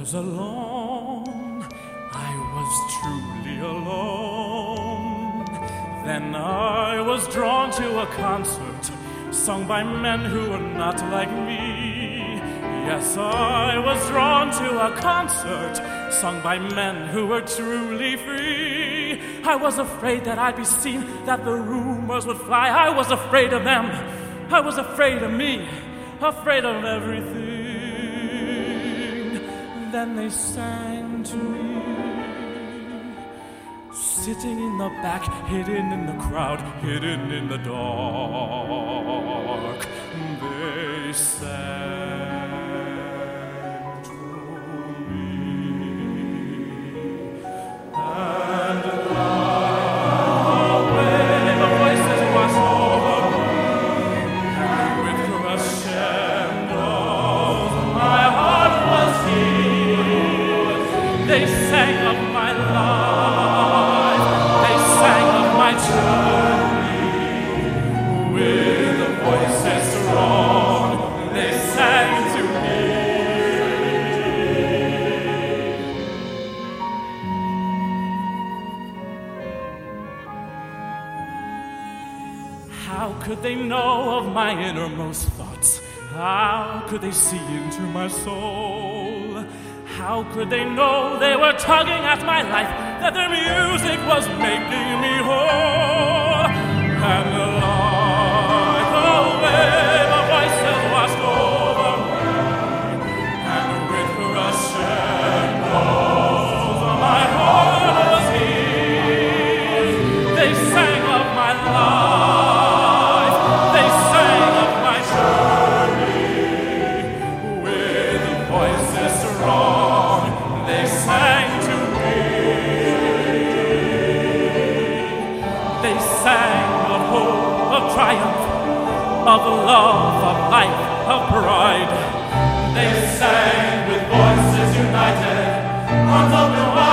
was alone, I was truly alone. Then I was drawn to a concert sung by men who were not like me. Yes, I was drawn to a concert sung by men who were truly free. I was afraid that I'd be seen, that the rumors would fly. I was afraid of them. I was afraid of me, afraid of everything. Then they sang to me, sitting in the back, hidden in the crowd, hidden in the dark. They sang to me, and away the voices washed over me, and with crescendos my heart was healed. They sang of my life, they sang of my journey, with the voices strong, they sang to me. How could they know of my innermost thoughts? How could they see into my soul? How could they know they were tugging at my life, that their music was making me whole? And like a wave of voices washed over me, and with crescendos my heart was healed. They sang of my life, they sang of my journey, with voices strong, they sang to me. They sang of hope, of triumph, of love, of life, of pride. They sang with voices united, arms open wide.